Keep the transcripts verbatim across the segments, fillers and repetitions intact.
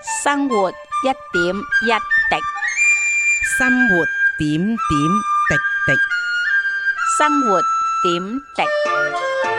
生活一點一滴， 生活點點滴滴， 生活點滴。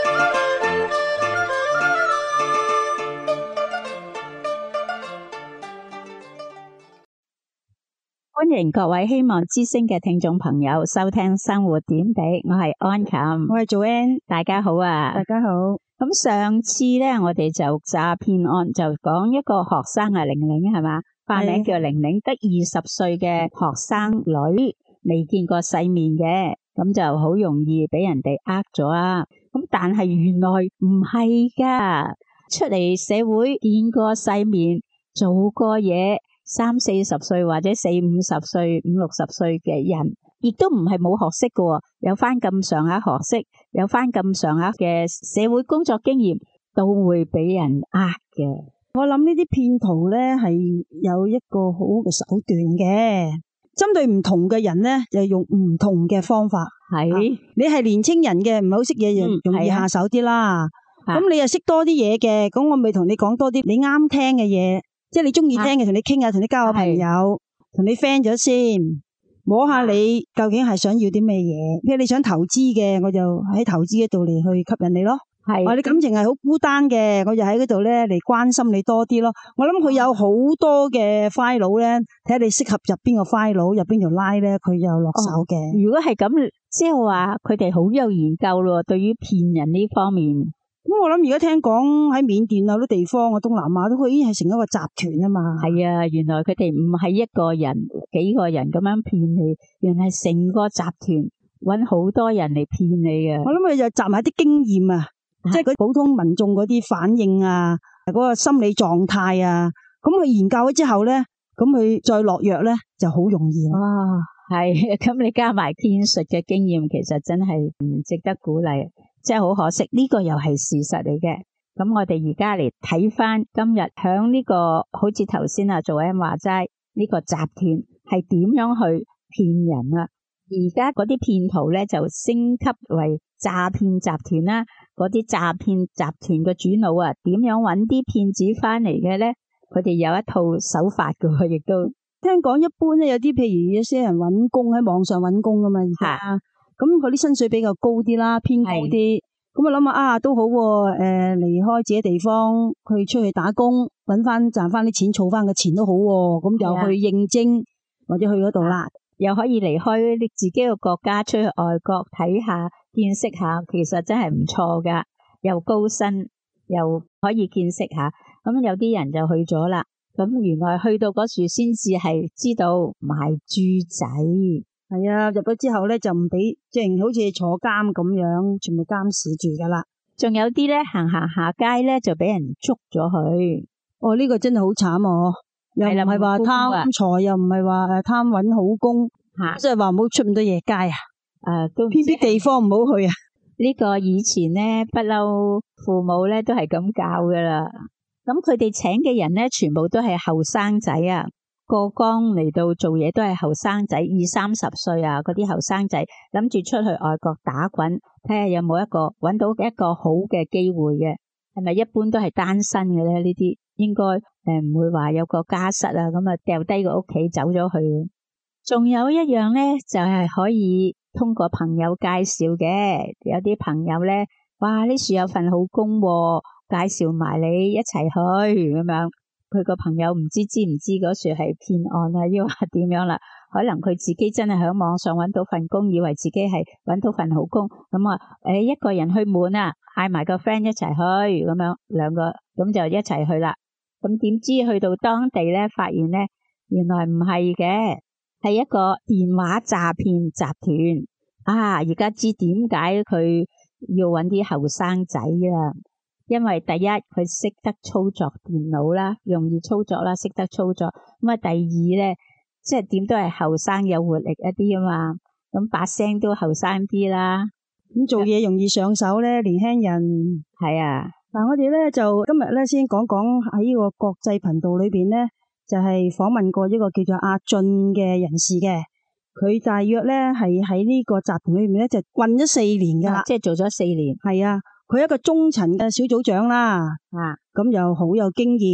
歡迎各位希望之聲嘅聽眾朋友收聽生活點滴，我係安琴， 我係做 Ann， 大家好啊！ 大家好。 咁上次咧，我哋就詐騙案就講一個學生啊，玲玲係嘛，化名叫玲玲，得二十歲嘅學生女，未見過世面嘅，咁就好容易俾人哋呃咗啊！咁但係原來唔係噶，出嚟社會見過世面，做過嘢。三四十歲或者四五十歲、五六十歲嘅人，亦都唔係冇學識嘅，有翻咁上下學識，有翻咁上下嘅社會工作經驗，都會俾人呃嘅。 我諗呢啲騙徒咧係有一個好嘅手段嘅，針對唔同嘅人咧就用唔同嘅方法。 係是、啊、 你係年青人嘅，唔係好識嘢，就容易下手啲啦。咁、嗯啊、你又識多啲嘢嘅，咁我咪同你講多啲你啱聽嘅嘢。即係你中意聽嘅，同你傾下，同你交下朋友，同你 friend 咗先，摸下你究竟係想要啲咩嘢。譬如你想投資嘅，我就喺投資嗰度嚟去吸引你咯。係，話你感情係好孤單嘅，我就喺嗰度咧嚟關心你多啲咯。我諗佢有好多嘅 file 咧，睇下你適合入邊個 file，入邊條 line 咧，佢就落手嘅。 如果係咁，即係話佢哋好有研究咯，對於騙人呢方面。 咁我諗而家聽講喺緬甸啊啲地方啊東南亞都佢已經係成一個集團啊嘛。係啊，原來佢哋唔係一個人幾個人咁樣騙你，原來係成個集團搵好多人嚟騙你啊。 我諗佢就集埋啲經驗啊，啊即係嗰普通民眾嗰啲反應啊，嗰、嗰個心理狀態啊，咁佢研究咗之後咧，咁佢再落藥咧就好容易啦。 哇，係咁你加埋騙術嘅經驗，其實真係唔值得鼓勵。真係好可惜，呢個又係事實嚟嘅。咁我哋而家嚟睇翻今日響呢個，好似頭先啊做 M 話齋，呢個集團係點樣去騙人啊？而家嗰啲騙徒咧就升級為詐騙集團啦。嗰啲詐騙集團嘅主腦啊，點樣揾啲騙子翻嚟嘅咧？佢哋有一套手法嘅，亦都聽講一般咧，有啲譬如有些人揾工喺網上揾工噶嘛，而家。咁佢啲薪水比較高啲啦，偏高啲。咁我諗下啊，都好喎、啊。誒、呃，離開自己地方，去出去打工，搵翻賺翻啲錢，儲翻個錢都好喎、啊。咁就去應徵或者去嗰度啦， 又可以離開你自己嘅國家，出去外國睇下，見識下，其實真係唔錯噶，又高薪，又可以見識下。咁有啲人就去咗啦。咁原來去到嗰處先至係知道賣豬仔。 係啊，入咗之後咧就唔俾，即係好似坐監咁樣，全部監視住噶啦。 仲有啲咧行行下街咧就俾人捉咗去。 哦，呢、這個真係好慘哦！又唔係話貪財，又唔係話誒貪搵好工，即係話唔好出咁多夜街啊！誒，都偏僻地方唔好去啊！ 呢個以前咧不嬲，父母咧都係咁教噶啦。咁佢哋請嘅人咧，全部都係後生仔啊。過江嚟到做嘢都係後生仔，二三十歲啊，嗰啲後生仔諗住出去外國打滾，睇下有冇一個搵到一個好嘅機會嘅，係咪一般都係單身嘅咧？呢啲應該誒唔會話有個家室啊，咁啊掉低個屋企走咗去。仲有一樣咧，就係可以通過朋友介紹嘅，有啲朋友咧，哇呢處有份好工喎，介紹埋你一齊去咁樣。佢個朋友唔知知唔知嗰處係騙案啊，抑或點樣啦？可能佢自己真係喺網上搵到份工，以為自己係搵到份好工，咁啊，誒一個人去滿啊，嗌埋個 friend 一齊去，咁樣兩個咁就一齊去啦。咁點知去到當地咧，發現咧原來唔係嘅，係一個電話詐騙集團啊！而家知點解佢要搵啲後生仔啦？因為第一佢識得操作電腦啦，容易操作啦，識得操作。咁啊，第二咧，即係點都係後生有活力一啲啊嘛。咁把聲都後生啲啦。 咁做嘢容易上手咧，年輕人係啊。 嗱，我哋咧就今日咧先講講喺呢個國際頻道裏邊咧，就係訪問過一個叫做阿俊嘅人士嘅。佢大約咧係喺呢個集團裏面咧就混咗四年噶啦， 即係做咗四年。 係啊。佢一個中層嘅小組長啦，啊，咁又好有經驗，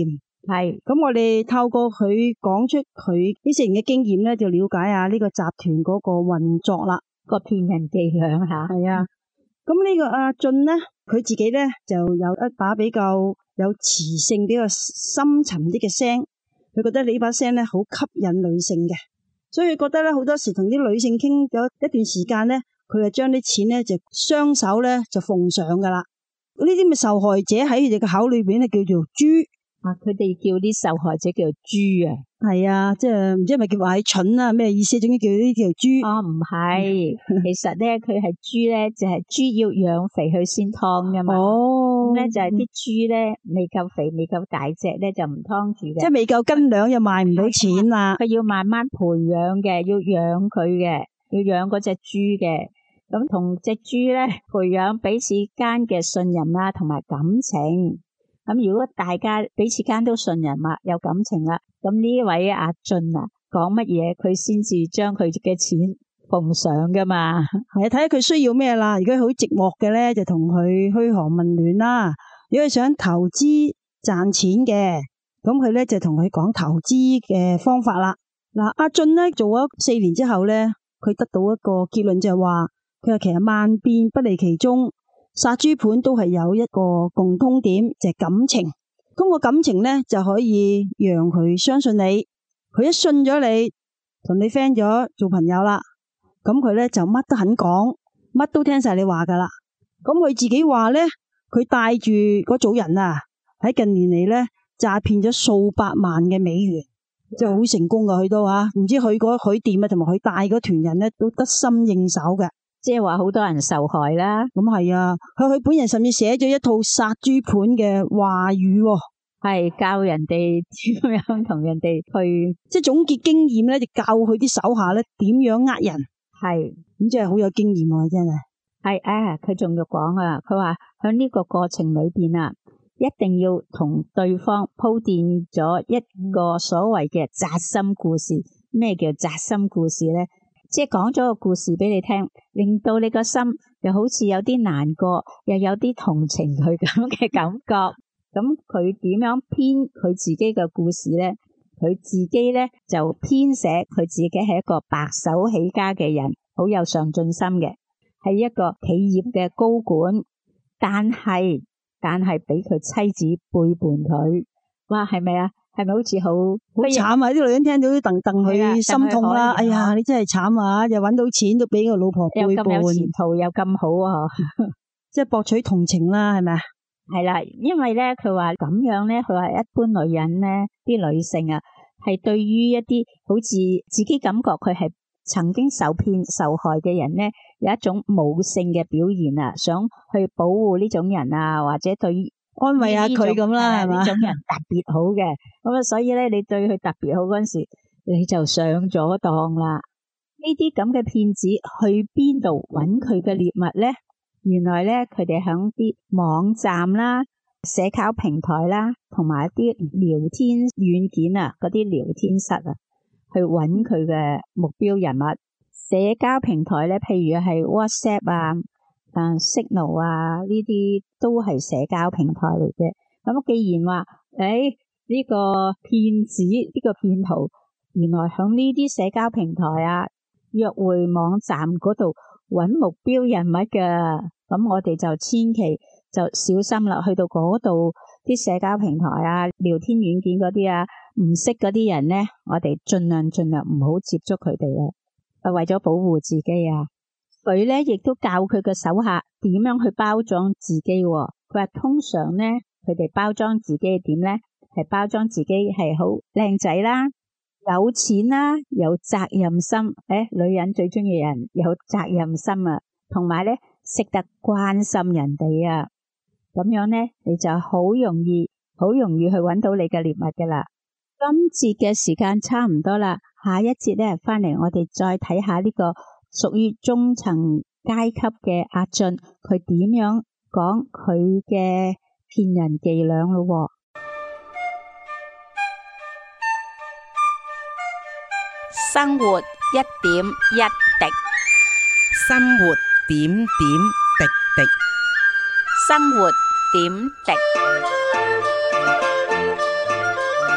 係， 咁我哋透過佢講出佢呢四年嘅經驗咧，就了解下呢個集團嗰個運作啦， 個騙人伎倆吓。 係啊，咁呢個阿俊咧，佢自己咧就有一把比較有磁性、比較深沉啲嘅聲，佢覺得你呢把聲咧好吸引女性嘅，所以佢覺得咧好多時同啲女性傾咗一段時間咧，佢就將啲錢咧就雙手咧就奉上噶啦。呢啲咪受害者喺佢哋嘅口裏邊咧叫做豬。 啊！佢哋叫啲受害者叫做豬啊， 係啊，即係唔知係咪叫話係蠢啊？咩意思？總之叫呢條豬。 哦，唔係，其實咧佢係豬咧，就係豬要養肥佢先劏噶嘛。哦，咁咧就係啲豬咧未夠肥、未夠大隻咧就唔劏住嘅。 即係未夠斤兩又賣唔到錢啦。 佢要慢慢培養嘅，要養佢嘅，要養嗰隻豬嘅。咁同隻豬咧培養彼此間嘅信任啦，同埋感情。咁如果大家彼此間都信任啦，有感情啦，咁呢位阿俊啊，講乜嘢佢先至將佢嘅錢奉上噶嘛？ 係啊，睇下佢需要咩啦。如果好寂寞嘅咧，就同佢噓寒問暖啦。如果佢想投資賺錢嘅，咁佢咧就同佢講投資嘅方法啦。嗱，阿俊咧做咗四年之後咧，佢得到一個結論就係話，佢話其實萬變不離其宗。殺豬盤都係有一個共通點，就係感情。通過感情咧，就可以讓佢相信你。佢一信咗你，同你 friend 咗做朋友啦，咁佢咧就乜都肯講，乜都聽晒你話噶啦。咁佢自己話咧，佢帶住嗰組人啊，喺近年嚟咧詐騙咗數百萬嘅美元，即係好成功噶。佢都啊，唔知佢嗰佢店啊，同埋佢帶嗰團人咧都得心應手嘅。 即係話好多人受害啦， 咁係啊，佢佢本人甚至寫咗一套殺豬盤嘅話語， 係教人哋點樣同人哋去， 即係總結經驗咧，就教佢啲手下咧點樣呃人， 係咁即係好有經驗喎，真係。 係啊，佢仲要講啊，佢話喺呢個過程裏邊啊，一定要同對方鋪墊咗一個所謂嘅扎心故事。咩叫扎心故事咧？即係講咗個故事俾你聽，令到你個心又好似有啲難過，又有啲同情佢咁嘅感覺。咁佢點樣編佢自己嘅故事咧？佢自己咧就編寫佢自己係一個白手起家嘅人，好有上進心嘅，係一個企業嘅高管，但係但係俾佢妻子背叛佢。哇，係咪啊？係咪好似好好慘啊？啲女人聽到都戥戥佢心痛啦！哎呀，你真係慘啊！又搵到錢都俾個老婆背叛， 又咁有前途又咁好啊！ 即係博取同情啦，係咪啊？ 係啦，因為咧佢話咁樣咧，佢話一般女人咧，啲女性啊，係對於一啲好似自己感覺佢係曾經受騙受害嘅人咧，有一種母性嘅表現啊，想去保護呢種人啊，或者對於安慰下佢咁啦，係嘛？ 呢種人特別好嘅，咁啊，所以咧，你對佢特別好嗰陣時，你就上咗當啦。呢啲咁嘅騙子去邊度揾佢嘅獵物咧？原來咧，佢哋響啲網站啦、社交平台啦，同埋一啲聊天軟件啊，嗰啲聊天室啊，去揾佢嘅目標人物。社交平台咧，譬如係 WhatsApp 啊。但 Signal 啊，呢啲都係社交平台嚟嘅。咁既然話，誒呢個騙子呢個騙徒，原來響呢啲社交平台啊、約會網站嗰度揾目標人物嘅，咁我哋就千祈就小心啦。去到嗰度啲社交平台啊、聊天軟件嗰啲啊，唔識嗰啲人咧，我哋盡量盡量唔好接觸佢哋啦。係為咗保護自己啊。佢咧亦都教佢嘅手下點樣去包裝自己。佢話通常咧，佢哋包裝自己係點咧？係包裝自己係好靚仔啦、有錢啦、有責任心。誒、哎，女人最中意人有責任心啊，同埋咧識得關心人哋啊。咁樣咧，你就好容易、好容易去揾到你嘅獵物噶啦。今節嘅時間差唔多啦，下一節咧翻嚟，我哋再睇下呢個屬於中層階級嘅阿俊，佢點樣講佢嘅騙人伎倆咯？ 生活一點一滴，生活點點滴滴， 生活點滴。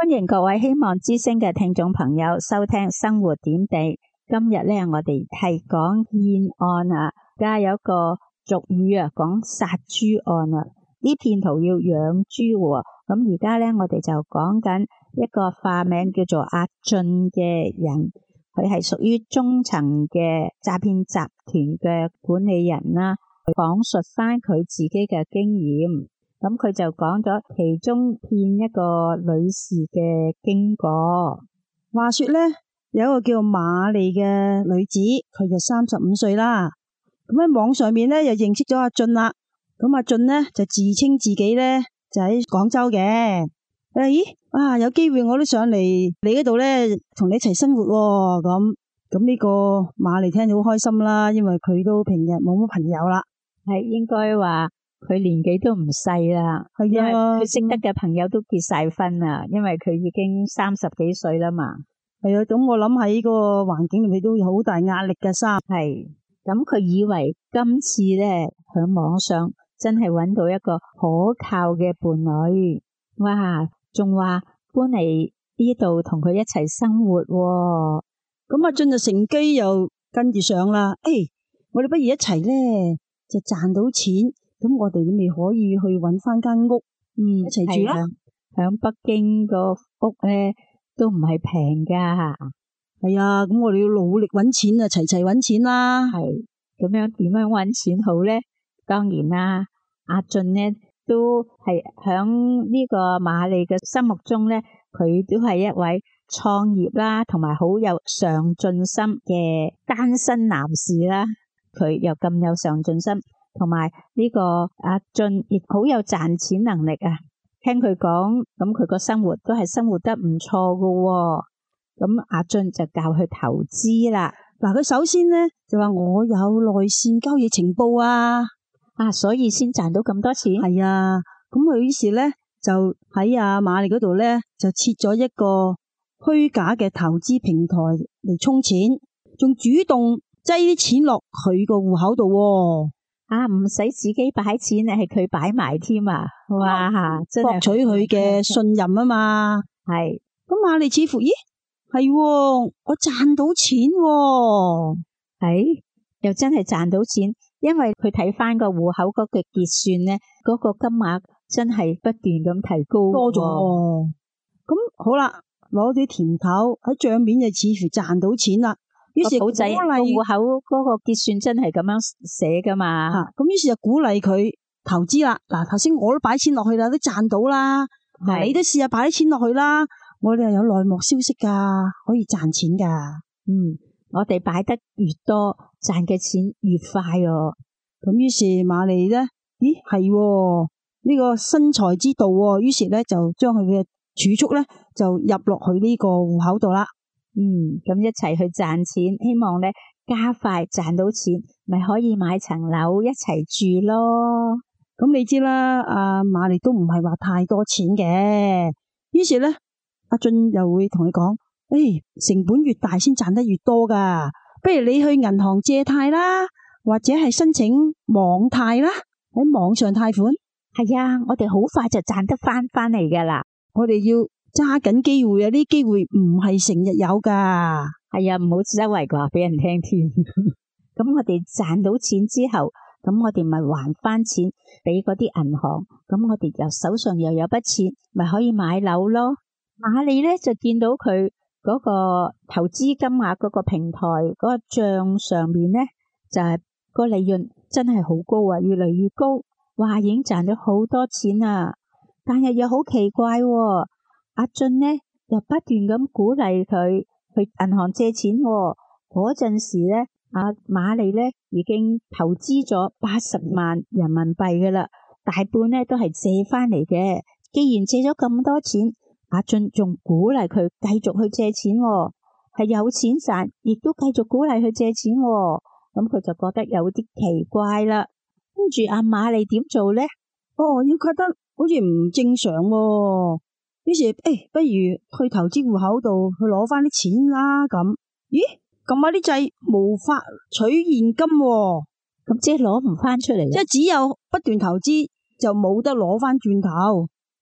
歡迎各位希望之聲嘅聽眾朋友收聽生活點地。今日咧，我哋係講騙案啊，而家有一個俗語啊，講殺豬案啊。呢騙徒要養豬喎，咁而家咧，我哋就講緊一個化名叫做阿俊嘅人，佢係屬於中層嘅詐騙集團嘅管理人啦。講述翻佢自己嘅經驗，咁佢就講咗其中騙一個女士嘅經過。 話說咧，有一個叫瑪麗嘅女子，佢就三十五歲啦。咁喺網上面咧，又認識咗阿俊啦。咁阿俊咧就自稱自己咧就喺廣州嘅。誒，咦啊，有機會我都上嚟你嗰度咧，同你一齊生活喎。咁咁呢個瑪麗聽到好開心啦，因為佢都平日冇乜朋友啦。 係應該話佢年紀都唔細啦，係啊，佢識得嘅朋友都結晒婚啦，因為佢已經三十幾歲啦嘛。 係啊，咁我諗喺個環境裏面都有好大壓力嘅。三係咁，佢以為今次咧響網上真係揾到一個可靠嘅伴侶，哇，仲話搬嚟呢度同佢一齊生活喎。 咁阿俊就乘機又跟住上啦。誒、哎，我哋不如一齊咧。就賺到錢，咁我哋咪可以去搵翻間屋，嗯，一齊住啦。 響北京個屋咧都唔係平噶， 係啊，咁我哋要努力搵錢啊，齊齊搵錢啦。 係咁樣點樣搵錢好咧？當然啦，阿俊咧都係響呢個瑪麗嘅心目中咧，佢都係一位創業啦，同埋好有上進心嘅單身男士啦。佢又咁有上進心，同埋呢個阿俊亦好有賺錢能力啊！聽佢講，咁佢個生活都係生活得唔錯噶喎。咁阿俊就教佢投資啦。 嗱，佢首先咧就話我有內線交易情報啊， 啊，所以先賺到咁多錢。 係啊，咁佢於是咧就喺阿瑪麗嗰度咧就設咗一個虛假嘅投資平台嚟充錢，仲主動擠啲錢落佢個戶口度。 啊，唔使自己擺錢，係佢擺埋添啊！哇，真係博取佢嘅信任啊嘛。 係咁瑪麗似乎，咦，係我賺到錢喎。 係又真係賺到錢，因為佢睇翻個戶口嗰個結算咧，嗰個金額真係不斷咁提高多咗。咁好啦，攞啲甜頭喺賬面就似乎賺到錢啦。於是鼓勵戶口嗰個結算真係咁樣寫噶嘛， 咁、啊、於是就鼓勵佢投資啦。嗱，頭先我都擺錢落去啦，都賺到啦。你都試下擺啲錢落去啦。我哋又有內幕消息噶，可以賺錢噶。 嗯，我哋擺得越多，賺嘅錢越快哦。 咁於是瑪麗咧，咦係呢個生財之道喎。於是咧就將佢嘅儲蓄咧就入落去呢個戶口度啦。 嗯，咁一齊去賺錢，希望咧加快賺到錢，咪可以買層樓一齊住咯。 咁你知啦，阿瑪麗都唔係話太多錢嘅，於是咧阿俊又會同佢講：誒、哎，成本越大先賺得越多噶，不如你去銀行借貸啦，或者係申請網貸啦，喺網上貸款。 係啊，我哋好快就賺得翻翻嚟噶啦， 我哋要揸緊機會啊！呢啲機會唔係成日有噶。 係啊，唔好周圍話俾人聽添。咁我哋賺到錢之後，咁我哋咪還翻錢俾嗰啲銀行。咁我哋又手上又有筆錢，咪可以買樓咯。瑪麗咧就見到佢嗰個投資金額嗰個平台嗰個賬上面咧，就係個利潤真係好高啊，越嚟越高。哇，已經賺咗好多錢啊！但係又好奇怪喎。阿俊呢又不斷咁鼓勵佢去銀行借錢喎。嗰陣時咧，阿瑪麗咧已經投資咗八十萬人民幣噶啦，大半咧都係借翻嚟嘅。既然借咗咁多錢，阿俊仲鼓勵佢繼續去借錢喎，係有錢賺，亦都繼續鼓勵佢借錢喎。咁佢就覺得有啲奇怪啦。跟住阿瑪麗點做咧？ 哦，要覺得好似唔正常喎。於是，誒、哎，不如去投資戶口度去攞翻啲錢啦。咁，咦，撳下啲掣無法取現金喎。 咁即係攞唔翻出嚟， 即係只有不斷投資就冇得攞翻轉頭。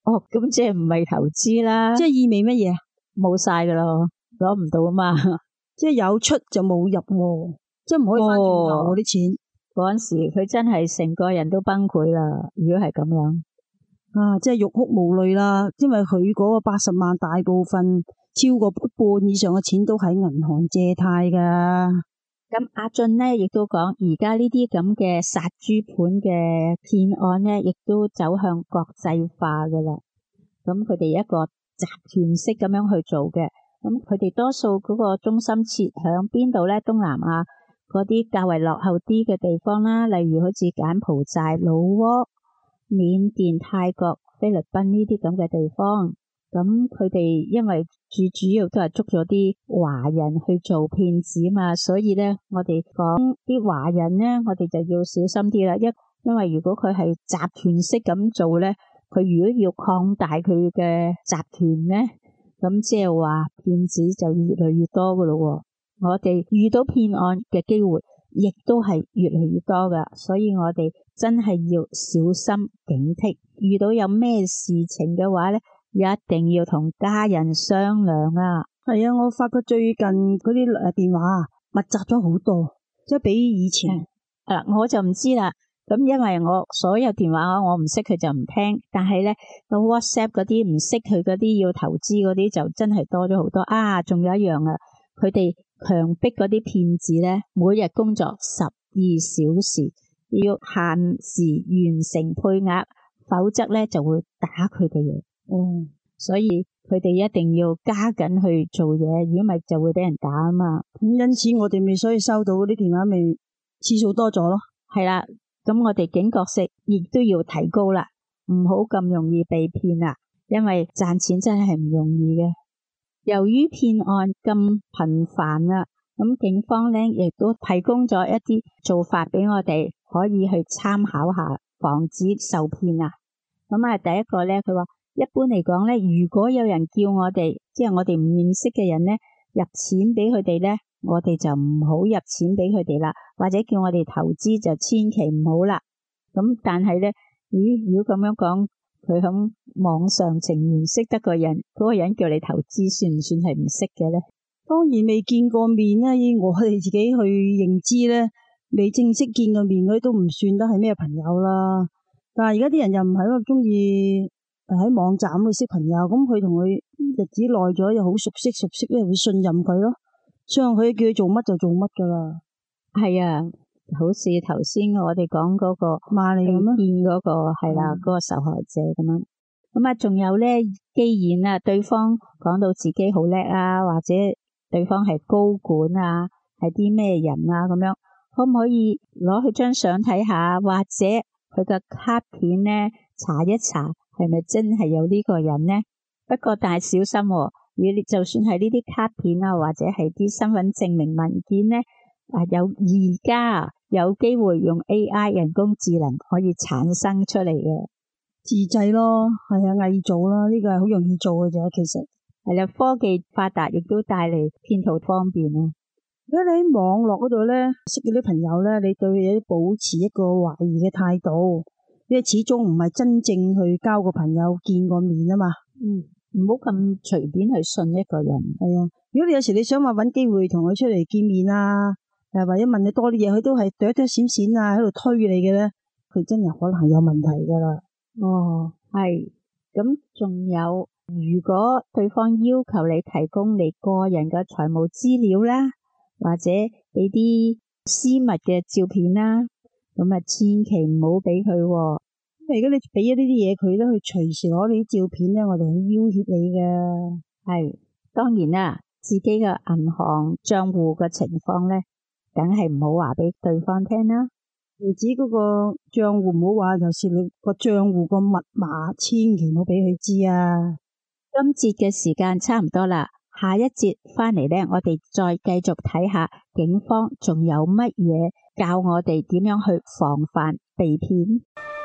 哦，咁即係唔係投資啦？ 即係意味乜嘢？ 冇晒噶咯，攞唔到啊嘛。 即係有出就冇入喎，即係唔可以翻轉頭嗰啲錢。 嗰陣時佢真係成個人都崩潰啦。如果係咁樣啊，即係欲哭無淚啦，因為佢嗰個八十萬大部分超過一半以上嘅錢都喺銀行借貸噶。 咁阿俊呢亦都講，而家呢啲咁嘅殺豬盤嘅騙案呢，亦都走向國際化噶啦。咁佢哋一個集團式咁樣去做嘅，咁佢哋多數嗰個中心設響邊度呢？東南亞嗰啲較為落後啲嘅地方啦，例如好似柬埔寨、老撾、緬甸、泰國、菲律賓呢啲咁嘅地方。咁佢哋因為最主要都係捉咗啲華人去做騙子嘛，所以咧我哋講啲華人咧，我哋就要小心啲啦。一因為如果佢係集團式咁做咧，佢如果要擴大佢嘅集團咧，咁即係話騙子就越嚟越多噶咯。我哋遇到騙案嘅機會亦都係越嚟越多噶，所以我哋真係要小心警惕。遇到有咩事情嘅話咧，一定要同家人商量啊！ 係啊，我發覺最近嗰啲誒電話啊密集咗好多，即係比以前。 嗱、嗯，我就唔知啦。咁因為我所有電話我唔識佢就唔聽，但係咧個 WhatsApp 嗰啲唔識佢嗰啲要投資嗰啲就真係多咗好多啊！仲有一樣啊，佢哋強迫嗰啲騙子咧，每日工作十二小時，要限時完成配額，否則咧就會打佢哋嘅。嗯，所以佢哋一定要加緊去做嘢，如果唔係就會俾人打啊嘛。 咁因此我哋咪所以收到嗰啲電話咪次數多咗咯。 係啦，咁我哋警覺性亦都要提高啦，唔好咁容易被騙啦，因為賺錢真係唔容易嘅。由於騙案咁頻繁啦，咁警方咧亦都提供咗一啲做法俾我哋可以去參考下，防止受騙啊。咁啊，第一個咧，佢話。一般嚟講咧，如果有人叫我哋，即係我哋唔認識嘅人咧，入錢俾佢哋咧，我哋就唔好入錢俾佢哋啦，或者叫我哋投資就千祈唔好啦。咁但係咧，咦？如果咁樣講，佢喺網上情緣識得個人，嗰個人叫你投資，算唔算係唔識嘅咧？ 當然未見過面啦，我哋自己去認知咧，未正式見過面嗰啲都唔算得係咩朋友啦。但係而家啲人又唔係咯，中意。喺網站去識朋友，咁佢同佢日子耐咗又好熟悉，熟悉咧會信任佢咯。所以佢叫佢做乜就做乜噶啦。 係啊，好似頭先我哋講嗰個罵你咁樣騙嗰個係啦，嗰個受害者咁樣。咁啊，仲有咧，既然啊對方講到自己好叻啊，或者對方係高管啊，係啲咩人啊咁樣，可唔可以攞佢張相睇下，或者佢嘅卡片咧查一查？係咪真係有呢個人呢？不過但係小心喎，如果你就算係呢啲卡片啊，或者係啲身份證明文件呢，啊有而家有機會用 A I 人工智能可以產生出嚟嘅自製咯，係啊，偽造啦，呢個係好容易做嘅啫。其實係啦，科技發達亦都帶嚟騙徒方便啊。 如果你喺網絡嗰度咧識嗰啲朋友咧，你對佢保持一個懷疑嘅態度。因為始終唔係真正去交個朋友見過面啊嘛， 嗯，唔好咁隨便去信一個人。 係啊，如果你有時你想話搵機會同佢出嚟見面啊，誒或者問你多啲嘢，佢都係躲躲閃閃啊喺度推你嘅咧，佢真係可能係有問題噶啦。 哦，係，咁仲有，如果對方要求你提供你個人嘅財務資料啦，或者俾啲私密嘅照片啦。咁啊，千祈唔好俾佢。 因為如果你俾咗呢啲嘢佢咧，佢隨時攞你啲照片咧，我哋去要挾你嘅。 係，當然啦，自己嘅銀行賬戶嘅情況咧，梗係唔好話俾對方聽啦。 唔止嗰個賬戶唔好話，就是你個賬戶個密碼，千祈唔好俾佢知啊。 今節嘅時間差唔多啦，下一節翻嚟咧，我哋再繼續睇下警方仲有乜嘢教我哋點樣去防範被騙。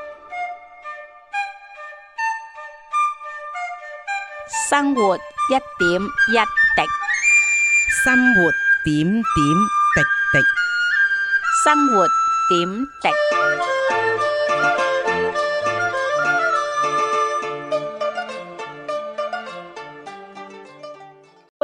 生活一點一滴，生活點點滴滴，生活點滴。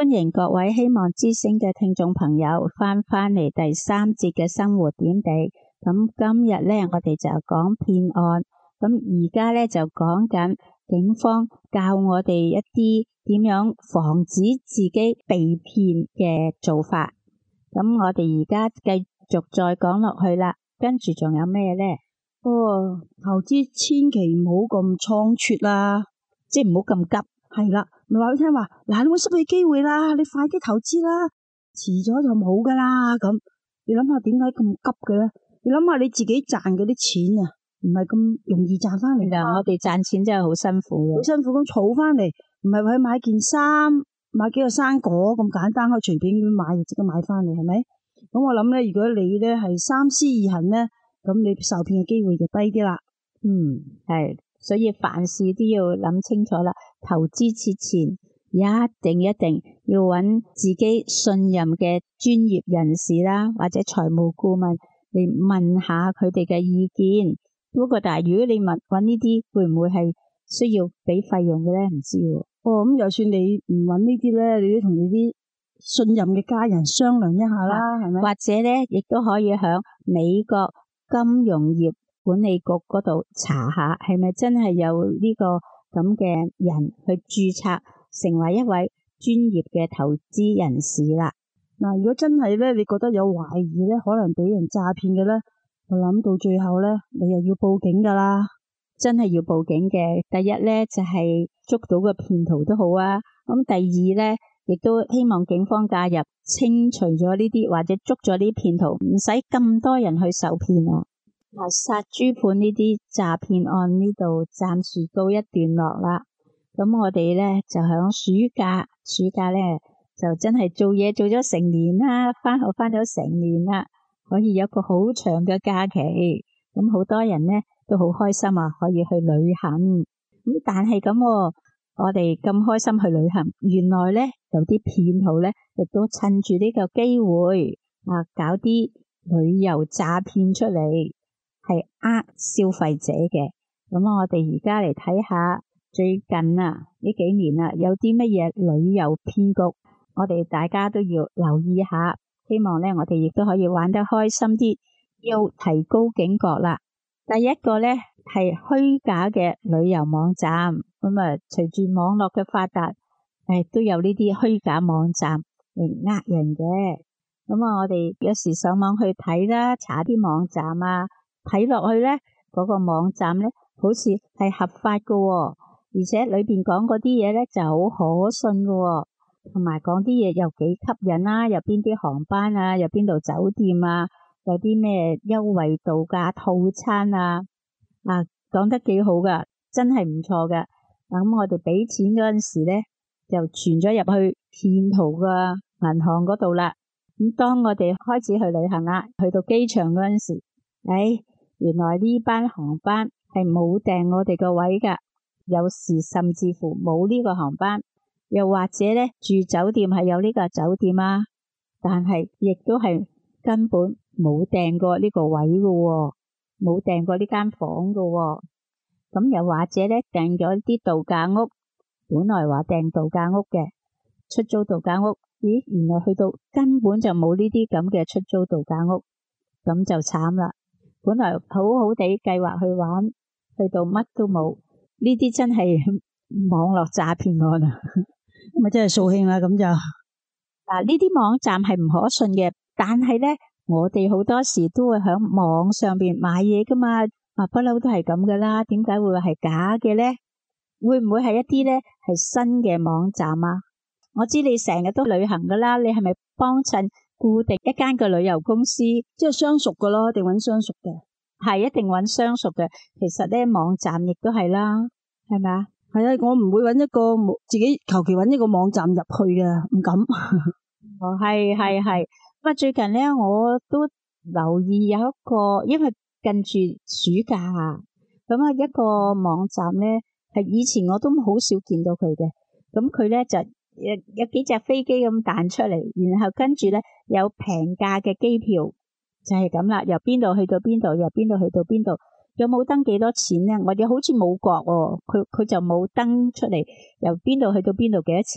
歡迎各位希望之聲嘅聽眾朋友翻返嚟第三節嘅生活點地。咁今日咧，我哋就講騙案。咁而家咧就講緊警方教我哋一啲點樣防止自己被騙嘅做法。咁我哋而家繼續再講落去啦。跟住仲有咩咧？ 哦，投資千祈唔好咁倉促啦， 即係唔好咁急。 係啦，咪話俾你聽話，嗱，你會失去機會啦，你快啲投資啦，遲咗就冇噶啦。咁你諗下點解咁急嘅咧？你諗下你自己賺嗰啲錢啊，唔係咁容易賺翻嚟噶。 我哋賺錢真係好辛苦嘅， 好辛苦咁儲翻嚟，唔係話去買件衫、買幾個生果咁簡單，可以隨便咁買就即刻買翻嚟，係咪？咁我諗咧，如果你咧係三思而行咧，咁你受騙嘅機會就低啲啦。 嗯，係。所以凡事都要諗清楚啦，投資之前一定一定要揾自己信任嘅專業人士啦，或者財務顧問嚟問下佢哋嘅意見。不過但係如果你問揾呢啲，會唔會係需要俾費用嘅咧？唔知喎。 哦，咁就算你唔揾呢啲咧，你都同你啲信任嘅家人商量一下啦，係咪？ 或者咧，亦都可以響美國金融業管理局嗰度查下，係咪真係有呢個咁嘅人去註冊成為一位專業嘅投資人士啦。 嗱，如果真係咧，你覺得有懷疑咧，可能俾人詐騙嘅咧，我諗到最後咧，你又要報警噶啦， 真係要報警嘅。第一咧就係捉到個騙徒都好啊，咁第二咧亦都希望警方介入，清除咗呢啲或者捉咗啲騙徒，唔使咁多人去受騙啊。嗱，殺豬盤呢啲詐騙案呢度暫時告一段落啦。咁我哋咧就響暑假，暑假咧就真係做嘢做咗成年啦，返學返咗成年啦，可以有個好長嘅假期。咁好多人咧都好開心啊，可以去旅行。咁但係咁，我哋咁開心去旅行，原來咧有啲騙徒咧亦都趁住呢個機會啊，搞啲旅遊詐騙出嚟。係呃消費者嘅。咁我哋而家嚟睇下最近啊呢幾年啊有啲乜嘢旅遊騙局，我哋大家都要留意下，希望咧我哋亦都可以玩得開心啲，要提高警覺啦。第一個咧係虛假嘅旅遊網站，咁啊隨住網絡嘅發達，誒都有呢啲虛假網站嚟呃人嘅。咁啊我哋有時上網去睇啦，查啲網站啊。睇落去咧，嗰個網站咧，好似係合法嘅喎，而且裏邊講嗰啲嘢咧就好可信嘅喎，同埋講啲嘢又幾吸引啦，有邊啲航班啊，有邊度酒店啊，有啲咩優惠度假套餐啊，啊講得幾好噶，真係唔錯噶。咁我哋俾錢嗰陣時咧，就存咗入去騙徒嘅銀行嗰度啦。咁當我哋開始去旅行啦，去到機場嗰陣時，誒。原來呢班航班係冇訂我哋個位噶，有時甚至乎冇呢個航班，又或者咧住酒店係有呢個酒店啊，但係亦都係根本冇訂過呢個位噶喎，冇訂過呢間房噶喎。咁又或者咧訂咗啲度假屋，本來話訂度假屋嘅出租度假屋，咦，原來去到根本就冇呢啲咁嘅出租度假屋，咁就慘啦。本來好好地計劃去玩，去到乜都冇，呢啲真係網絡詐騙案啊！ 咪真係掃興啦，咁就嗱呢啲網站係唔可信嘅，但係咧我哋好多時都會喺網上邊買嘢噶嘛，啊不嬲都係咁噶啦，點解會係假嘅咧？會唔會係一啲咧係新嘅網站啊？我知你成日都旅行噶啦，你係咪幫襯固定一間嘅旅遊公司， 即係相熟嘅咯，一定揾相熟嘅， 係一定揾相熟嘅。其實咧網站亦都係啦，係咪啊？ 係啊，我唔會揾一個自己求其揾一個網站入去嘅，唔敢。 哦，係係係。咁啊，最近咧我都留意有一個，因為近住暑假啊，咁啊一個網站咧係以前我都好少見到佢嘅，咁佢咧就。有有幾隻飛機咁彈出嚟，然後跟住咧有平價嘅機票，就係咁啦。由邊度去到邊度，由邊度去到邊度，有冇登幾多錢咧？我哋好似冇覺喎，佢佢就冇登出嚟，由邊度去到邊度幾多錢。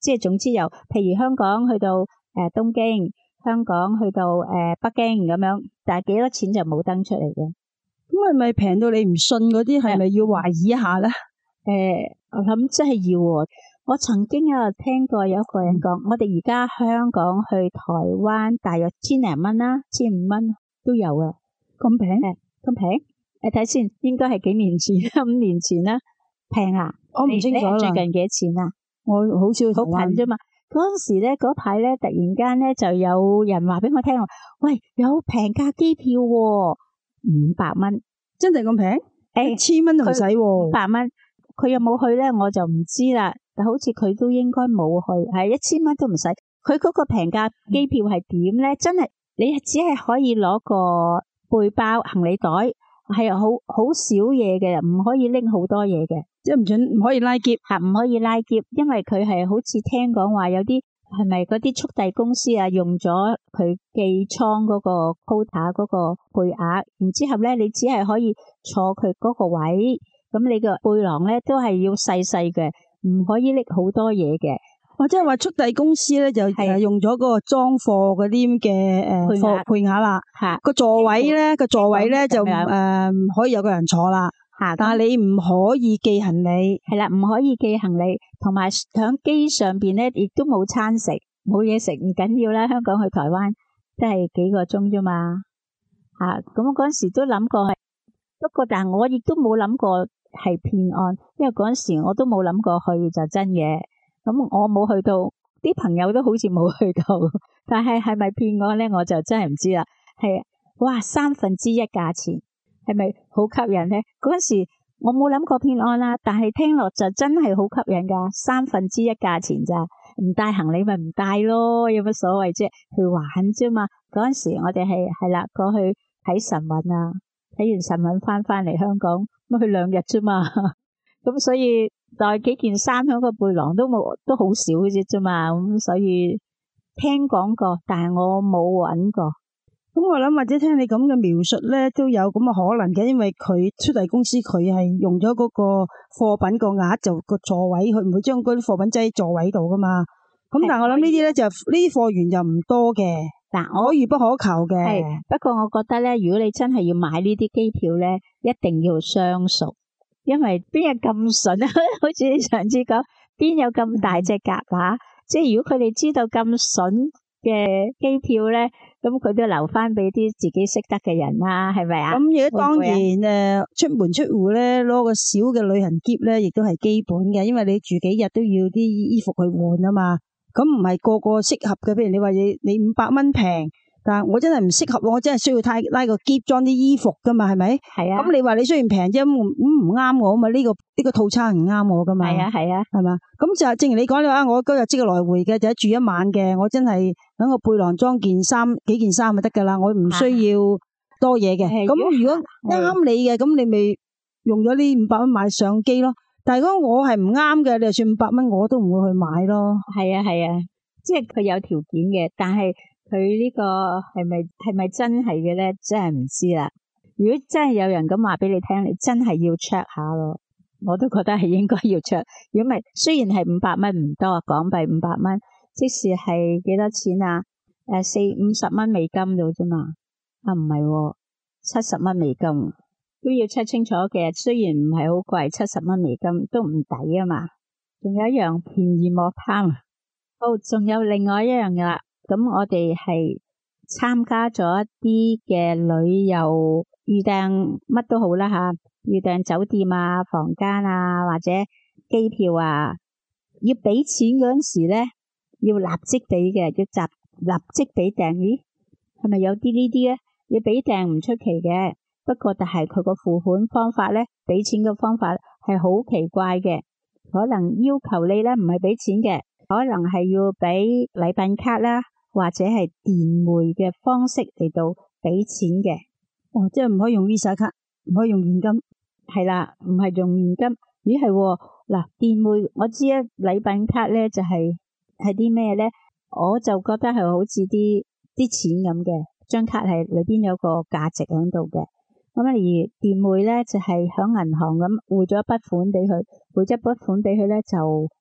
即係總之由譬如香港去到誒、呃、東京，香港去到誒、呃、北京咁樣，但係幾多錢就冇登出嚟嘅。 咁係咪平到你唔信嗰啲，係咪要懷疑一下咧？誒、 呃，我諗真係要喎。我曾經啊聽過有一個人講，嗯、我哋而家香港去台灣大約千零蚊啦，千五蚊都有啊。 咁平？ 誒，咁平？誒，睇先，應該係幾年前，五年前啦，平啊！ 我唔清楚啦。 最近幾多錢啊？ 我好少好近啫嘛。嗰陣時咧，嗰排咧，突然間咧就有人話俾我聽，喂，有平價機票喎，五百蚊， 真係咁平？誒，千蚊都唔使喎， 五百蚊。佢有冇去咧？我就唔知啦。但好似佢都應該冇去，係一千蚊都唔使。佢嗰個平價機票係點咧？真係你只係可以攞個背包、行李袋，係好好少嘢嘅，唔可以拎好多嘢嘅， 即係唔准唔可以拉篋吓，唔可以拉篋，因為佢係好似聽講話有啲係咪嗰啲速遞公司啊，用咗佢寄倉嗰個 quota 嗰個配額，然之後咧你只係可以坐佢嗰個位。咁你個背囊咧都係要細細嘅，唔可以拎好多嘢嘅。 我即係話速遞公司咧就係用咗嗰個裝貨嗰啲嘅誒貨配額啦。吓個座位咧個座位咧就誒、呃、可以有個人坐啦。吓，但係你唔可以寄行李。係啦，唔可以寄行李，同埋響機上邊咧亦都冇餐食，冇嘢食唔緊要啦。香港去台灣都係幾個鐘啫嘛。吓，咁嗰陣時都諗過係，不過但係我亦都冇諗過係騙案，因為嗰陣時我都冇諗過去就真嘅，咁我冇去到，啲朋友都好似冇去到，但係係咪騙案咧，我就真係唔知啦。係哇，三分之一價錢，係咪好吸引咧？嗰陣時我冇諗過騙案啦，但係聽落就真係好吸引噶，三分之一價錢咋，唔帶行李咪唔帶咯，有乜所謂啫？去玩啫嘛。嗰陣時我哋係係啦，過去睇晨運啊，睇完晨運翻翻嚟香港。咁去兩日啫嘛，咁所以帶幾件衫喺個背囊都冇，都好少嘅啫啫嘛，咁所以聽講過，但係我冇揾過。咁我諗或者聽你咁嘅描述咧，都有咁嘅可能嘅，因為佢速遞公司佢係用咗嗰個貨品個額就個座位，佢唔會將嗰啲貨品擠喺座位度噶嘛。咁但係我諗呢啲咧就呢啲貨源就唔多嘅，嗱可遇不可求嘅。係， 不過我覺得咧，如果你真係要買呢啲機票咧，一定要相熟，因為邊有咁筍啊？好似你上次講，邊有咁大隻蛤乸？即係如果佢哋知道咁筍嘅機票咧，咁佢都留翻俾啲自己識得嘅人啦，係咪啊？ 咁如果當然誒出門出戶咧，攞個小嘅旅行篋咧，亦都係基本嘅，因為你住幾日都要啲衣服去換啊嘛。咁唔係個個適合嘅，譬如你話你你五百蚊平，但係我真係唔適合，我真係需要太拉個篋裝啲衣服噶嘛，係咪？係啊。咁你話你雖然平啫，咁唔啱我啊嘛？呢個呢個套餐唔啱我噶嘛？係啊係啊，係嘛？咁就正如你講，你話我嗰日即刻來回嘅，就住一晚嘅，我真係喺個背囊裝件衫幾件衫就得噶啦，我唔需要多嘢嘅。咁如果啱你嘅，咁你咪用咗呢五百蚊買相機咯。但係如果我係唔啱嘅，你就算五百蚊我都唔會去買咯。係啊係啊，即係佢有條件嘅，但係佢呢個係咪係咪真係嘅咧？真係唔知啦。如果真係有人咁話俾你聽，你真係要 check 下咯。我都覺得係應該要 check。如果唔係，雖然係五百蚊唔多啊，港幣五百蚊，即使係幾多錢啊？誒，四五十蚊美金到啫嘛。啊，唔係，七十蚊美金。都要 check 清楚嘅，雖然唔係好貴，七十蚊美金都唔抵啊嘛。仲有一樣便宜莫貪。好，仲有另外一樣噶啦。咁我哋係參加咗一啲嘅旅遊預訂乜都好啦吓，預訂酒店啊、房間啊或者機票啊，要俾錢嗰陣時咧，要立即俾嘅，要集立即俾訂。咦，係咪有啲呢啲咧？要俾訂唔出奇嘅。不過，但係佢個付款方法咧，俾錢嘅方法係好奇怪嘅，可能要求你咧唔係俾錢嘅，可能係要俾禮品卡啦，或者係電匯嘅方式嚟到俾錢嘅。哦，即係唔可以用 Visa 卡，唔可以用現金。係啦，唔係用現金。咦，係嗱，電匯我知啊，禮品卡咧就係係啲咩咧？我就覺得係好似啲啲錢咁嘅，張卡係裏邊有個價值喺度嘅。咁而電匯咧就係響銀行咁匯咗一筆款俾佢，匯咗一筆款俾佢咧就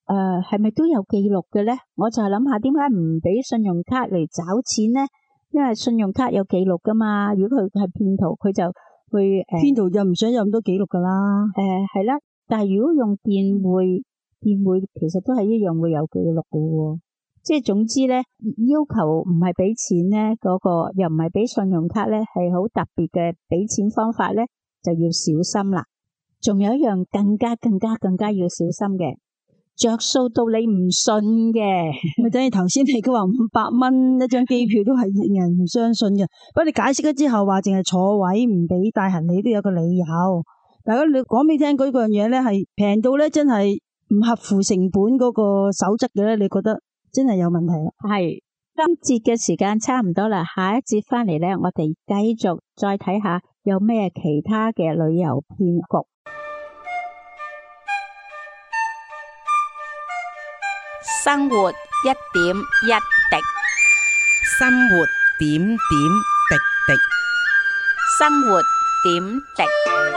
誒係咪都有記錄嘅咧？我就係諗下點解唔俾信用卡嚟找錢咧？因為信用卡有記錄噶嘛。如果佢係騙徒，佢就會誒騙徒就唔想有咁多記錄噶啦。 誒係啦，但係如果用電匯，電匯其實都係一樣會有記錄嘅喎。即係總之咧，要求唔係俾錢咧，嗰個又唔係俾信用卡咧，係好特別嘅俾錢方法咧，就要小心啦。仲有一樣更加更加更加要小心嘅，着數到你唔信嘅， 咪等於頭先你佢話五百蚊一張機票都係令人唔相信嘅。不過你解釋咗之後話淨係坐位唔俾帶行李都有個理由。但係你講俾你聽嗰樣嘢咧係平到咧真係唔合乎成本嗰個守則嘅咧，你覺得真係有問題啦。 係，今節嘅時間差唔多啦，下一節翻嚟咧，我哋繼續再睇下有咩其他嘅旅遊騙局。 生活一點一滴，生活點點滴滴，生活點滴。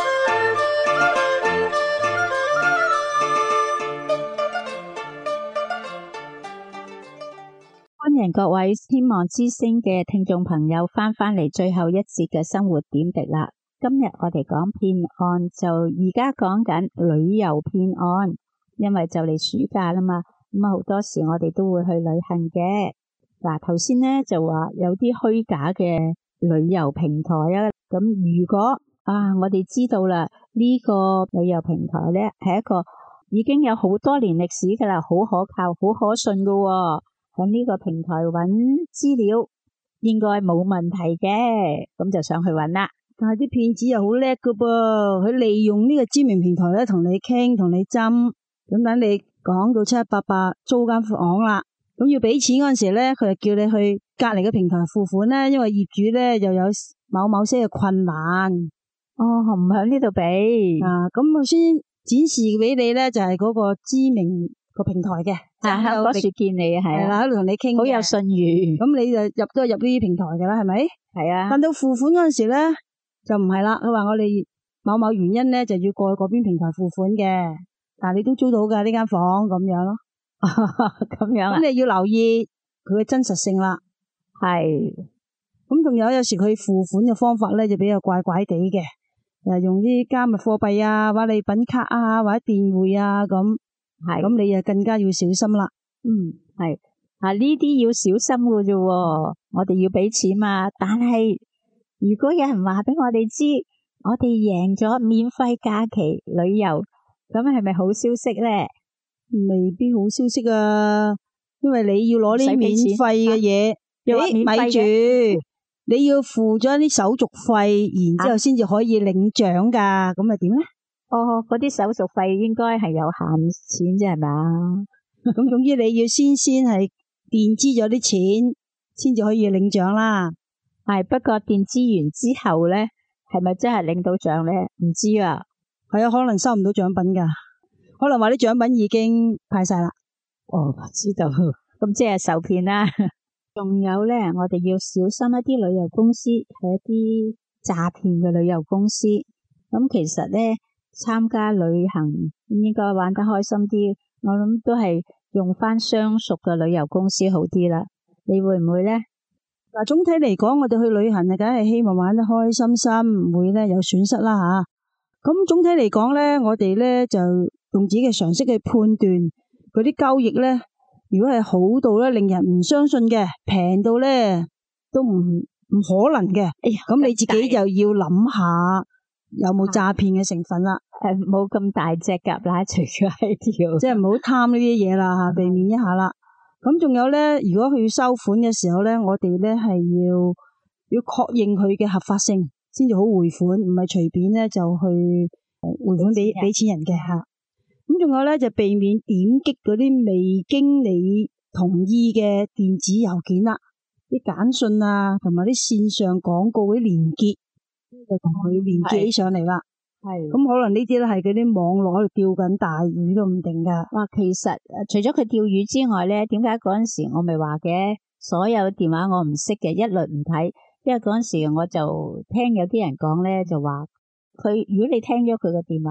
歡迎各位天望之聲嘅聽眾朋友翻返嚟最後一節嘅生活點滴啦。今日我哋講騙案，就而家講緊旅遊騙案，因為就嚟暑假啦嘛。咁啊，好多時我哋都會去旅行嘅。嗱，頭先咧就話有啲虛假嘅旅遊平台啊。咁如果啊，我哋知道啦，呢個旅遊平台咧係一個已經有好多年歷史噶啦，好可靠、好可信噶喎。喺呢個平台揾資料應該冇問題嘅，咁就上去揾啦。 但係啲騙子又好叻噶噃，佢利用呢個知名平台咧，同你傾，同你針，咁等你講到七七八八租間房啦。咁要俾錢嗰陣時咧，佢就叫你去隔籬嘅平台付款咧，因為業主咧又有某某些嘅困難。 哦，唔喺呢度俾啊， 咁我先展示俾你咧，就係嗰個知名個平台嘅， 啊，香果樹見你係啦，喺度同你傾， 好有信譽。 咁你就入都係入呢啲平台嘅啦，係咪？ 係啊。 但到付款嗰陣時咧，就唔係啦。佢話我哋某某原因咧，就要過去嗰邊平台付款嘅。但係你都租到噶呢間房咁樣咯， 咁樣啊？ 咁你要留意佢嘅真實性啦。 係。 咁仲有有時佢付款嘅方法咧就比較怪怪地嘅，誒用啲加密貨幣啊，或者禮品卡啊，或者電匯啊咁。係。咁你就更加要小心啦。 嗯，係。啊，呢啲要小心嘅啫，我哋要俾錢嘛。但係如果有人話俾我哋知，我哋贏咗免費假期旅遊。咁係咪好消息咧？ 未必好消息啊，因為你要攞啲免費嘅嘢，誒，咪住，你要付咗啲手續費，然之後先至可以領獎噶，咁咪點咧？ 哦，嗰啲手續費應該係有限錢啫，係咪啊？ 咁總之你要先先係墊資咗啲錢，先至可以領獎啦。 係，不過墊資完之後咧，係咪真係領到獎咧？唔知啊。 係啊，可能收唔到獎品噶，可能話啲獎品已經派晒啦。 哦，知道，咁即係受騙啦。仲有咧，我哋要小心一啲旅遊公司，係一啲詐騙嘅旅遊公司。咁其實咧，參加旅行應該玩得開心啲，我諗都係用翻相熟嘅旅遊公司好啲啦。你會唔會咧？ 嗱，總體嚟講，我哋去旅行啊，梗係希望玩得開心心，唔會咧有損失啦吓。咁總體嚟講咧，我哋咧就用自己嘅常識去判斷嗰啲交易咧，如果係好到咧令人唔相信嘅，平到咧都唔唔可能嘅，咁、哎、你自己就要諗下有冇詐騙嘅成分啦。 誒，冇咁大隻蛤乸隨住喺條， 即係唔好貪呢啲嘢啦吓，避免一下啦。咁仲有咧，如果佢要收款嘅時候咧，我哋咧係要要確認佢嘅合法性。先至好匯款，唔係隨便咧就去匯款俾俾錢人嘅吓。咁仲有咧就避免點擊嗰啲未經你同意嘅電子郵件啦，啲簡訊啊，同埋啲線上廣告嗰啲連結，就同佢連結起上嚟啦。係，咁可能呢啲咧係嗰啲網絡喺度釣緊大魚都唔定噶。 哇，其實除咗佢釣魚之外咧，點解嗰陣時我咪話嘅，所有電話我唔識嘅，一律唔睇。因為嗰陣時我就聽有啲人講咧，就話佢如果你聽咗佢個電話咧，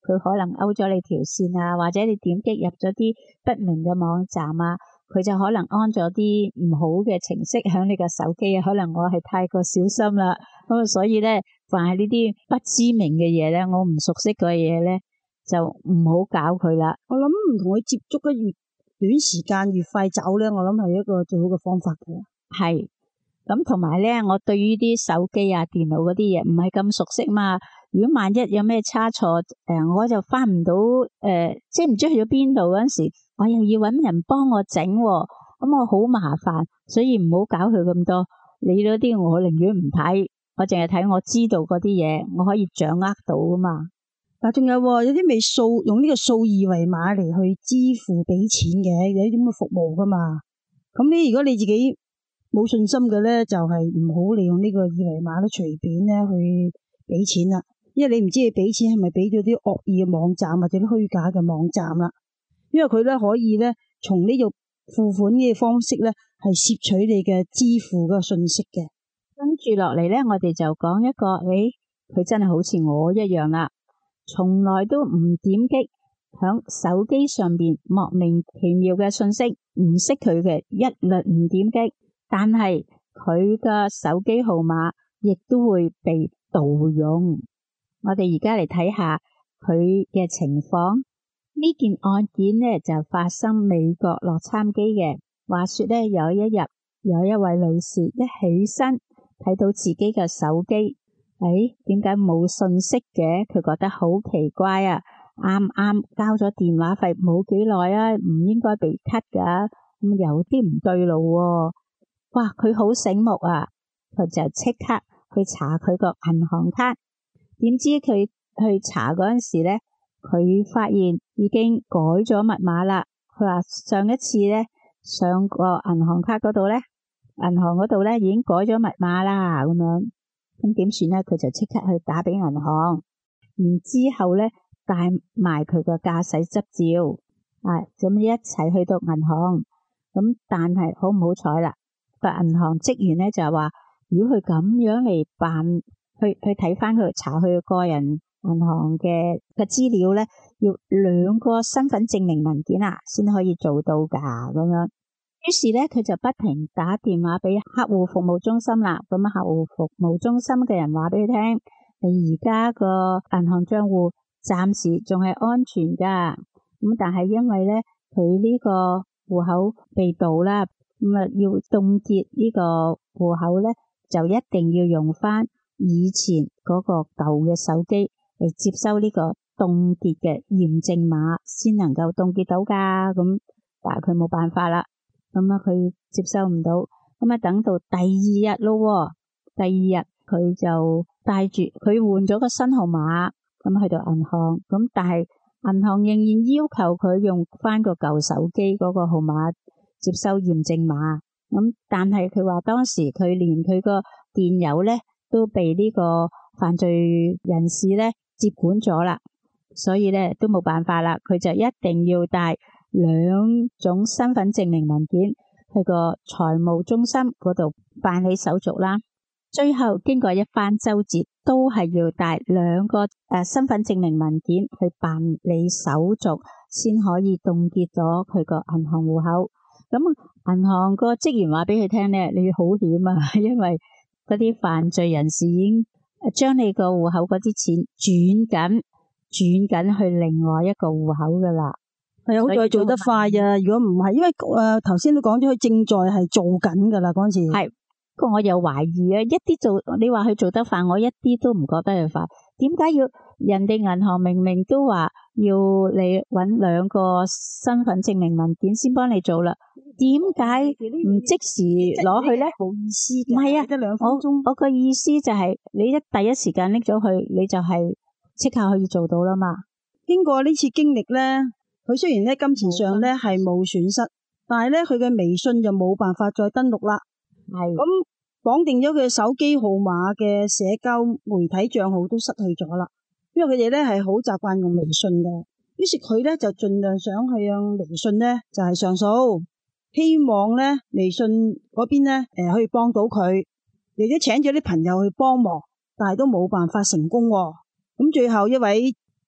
佢可能勾咗你條線啊，或者你點擊入咗啲不明嘅網站啊，佢就可能安咗啲唔好嘅程式響你個手機啊。可能我係太過小心啦，咁所以咧，凡係呢啲不知名嘅嘢咧，我唔熟悉嘅嘢咧，就唔好搞佢啦。 我諗唔同佢接觸得越短時間越快走咧，我諗係一個最好嘅方法嘅。 係。咁同埋咧，我對於啲手機啊、電腦嗰啲嘢唔係咁熟悉嘛。如果萬一有咩差錯，誒、呃，我就翻唔到，誒、呃，即係唔知去咗邊度嗰陣時，我又要搵人幫我整，咁我好麻煩，所以唔好搞佢咁多。你嗰啲我寧願唔睇，我淨係睇我知道嗰啲嘢，我可以掌握到噶嘛。 但仲有有啲未掃用呢個掃二維碼嚟去支付俾錢嘅，有啲咁嘅服務噶嘛。咁你如果你自己冇信心嘅咧，就係唔好利用呢個二維碼咧，隨便咧去俾錢啦。因為你唔知你俾錢係咪俾咗啲惡意嘅網站或者啲虛假嘅網站啦。因為佢咧可以咧從呢個付款嘅方式咧係攝取你嘅支付嘅信息嘅。 跟住落嚟咧，我哋就講一個，誒，佢真係好似我一樣啦，從來都唔點擊響手機上邊莫名其妙嘅信息，唔識佢嘅一律唔點擊。但係佢嘅手機號碼亦都會被盜用。我哋而家嚟睇下佢嘅情況。呢件案件呢就發生美國洛杉磯嘅。話說呢，有一日有一位女士一起身睇到自己嘅手機，誒，點解冇信息嘅？佢覺得好奇怪啊！啱啱交咗電話費冇幾耐啊，唔應該被 cut 噶，咁有啲唔對路喎。哇！佢好醒目啊，佢就即刻去查佢個銀行卡。點知佢去查嗰陣時咧，佢發現已經改咗密碼啦。佢話上一次咧上個銀行卡嗰度咧，銀行嗰度咧已經改咗密碼啦。咁樣咁點算咧？佢就即刻去打俾銀行，然之後咧帶埋佢個駕駛執照，啊咁一齊去到銀行。咁但係好唔好彩啦？個銀行職員咧就係話，如果佢咁樣嚟辦，去去睇翻佢查佢個人銀行嘅嘅資料咧，要兩個身份證明文件啊，先可以做到噶咁樣。於是咧，佢就不停打電話俾客戶服務中心啦。咁客戶服務中心嘅人話俾佢聽，你而家個銀行賬戶暫時仲係安全噶，咁但係因為咧佢呢個戶口被盜啦。咁啊，要凍結呢個戶口咧，就一定要用翻以前嗰個舊嘅手機嚟接收呢個凍結嘅驗證碼，先能夠凍結到噶。咁但係佢冇辦法啦，咁啊佢接收唔到，咁啊等到第二日咯，第二日佢就帶住佢換咗個新號碼，咁去到銀行，咁但係銀行仍然要求佢用翻個舊手機嗰個號碼接收驗證碼，咁但係佢話當時佢連佢個電郵咧都被呢個犯罪人士咧接管咗啦，所以咧都冇辦法啦，佢就一定要帶兩種身份證明文件去個財務中心嗰度辦理手續啦。最後經過一番周折，都係要帶兩個誒、呃、身份證明文件去辦理手續，先可以凍結咗佢個銀行戶口。咁銀行個職員話俾佢聽咧，你好險啊，因為嗰啲犯罪人士已經將你個戶口嗰啲錢轉緊轉緊去另外一個戶口噶啦。 係啊，好在做得快啊！如果唔係，因為誒頭先都講咗，佢正在係做緊噶啦嗰陣時。係， 不過我又懷疑啊，一啲做你話佢做得快，我一啲都唔覺得佢快。點解要人哋銀行明明都話要你搵兩個身份證明文件先幫你做啦？點解唔即時攞去咧？冇意思嘅。唔係啊，一兩分鐘。我我個意思就係、是、你一第一時間拎咗去，你就係即刻可以做到啦嘛。 經過呢次經歷咧，佢雖然咧金錢上咧係冇損失，但係咧佢嘅微信就冇辦法再登錄啦。係。咁綁定咗佢嘅手機號碼嘅社交媒體賬號都失去咗啦。因為佢哋咧係好習慣用微信嘅，於是佢咧就盡量想去向微信咧就係上訴。希望咧微信嗰邊咧誒可以幫到佢，亦都請咗啲朋友去幫忙，但係都冇辦法成功喎。咁最後一位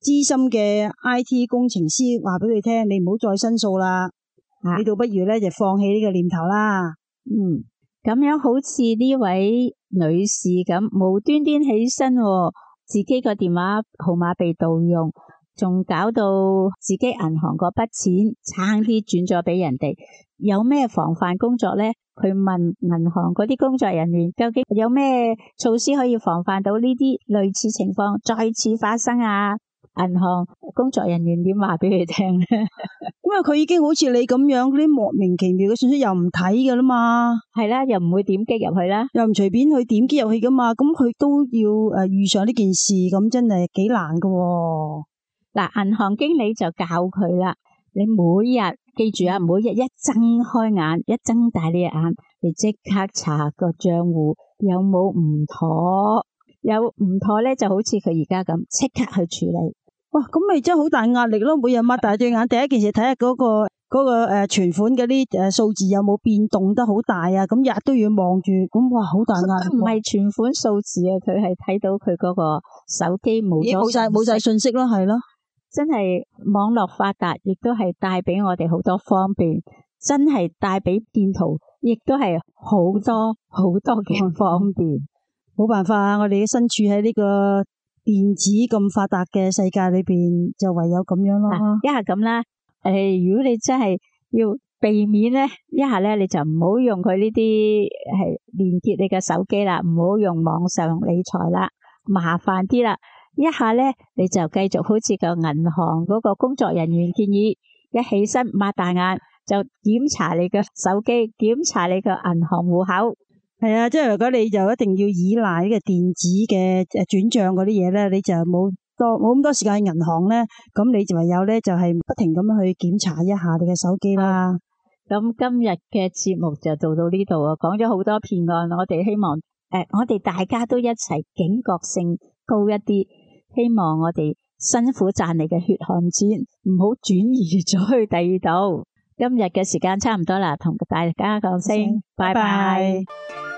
資深嘅 I T 工程師話俾佢聽，你唔好再申訴啦，啊、你倒不如咧就放棄呢個念頭啦。 嗯，咁樣好似呢位女士咁，無端端起身，自己個電話號碼被盜用，仲搞到自己銀行嗰筆錢差啲轉咗俾人哋，有咩防範工作咧？佢問銀行嗰啲工作人員，究竟有咩措施可以防範到呢啲類似情況再次發生啊？銀行工作人員點話俾佢聽咧？ 因為佢已經好似你咁樣，嗰啲莫名其妙嘅信息又唔睇噶啦嘛， 係啦，又唔會點擊入去啦， 又唔隨便去點擊入去噶嘛，咁佢都要誒遇上呢件事，咁真係幾難噶。 嗱，銀行經理就教佢啦，你每日記住啊，每日一睜開眼，一睜大你嘅眼，你即刻查個賬戶有冇唔妥，有唔妥咧就好似佢而家咁，即刻去處理。 哇，咁咪真係好大壓力咯！每日擘大對眼，第一件事睇下嗰個嗰個誒存款嗰啲誒數字有冇變動得好大啊！咁日都要望住，咁哇好大壓力。 唔係存款數字啊，佢係睇到佢嗰個手機冇咗冇晒冇晒信息咯，係咯。 真係網絡發達，亦都係帶俾我哋好多方便，真係帶俾騙徒，亦都係好多好多嘅方便。 冇辦法啊！我哋身處喺呢個電子咁發達嘅世界裏邊，就唯有咁樣咯。 一係咁啦，誒、呃，如果你真係要避免咧，一下咧你就唔好用佢呢啲係連結你嘅手機啦，唔好用網上理財啦，麻煩啲啦。一下咧你就繼續好似個銀行嗰個工作人員建議，一起身擘大眼就檢查你嘅手機，檢查你嘅銀行戶口。 係啊，即係如果你就一定要依賴呢個電子嘅誒轉賬嗰啲嘢咧，你就冇多冇咁多時間去銀行咧，咁你就唯有咧就係不停咁樣去檢查一下你嘅手機啦。 咁今日嘅節目就做到呢度啊，講咗好多騙案，我哋希望誒、呃，我哋大家都一齊警覺性高一啲，希望我哋辛苦賺嚟嘅血汗錢唔好轉移咗去第二度。今日嘅時間差唔多啦，同大家講聲拜拜。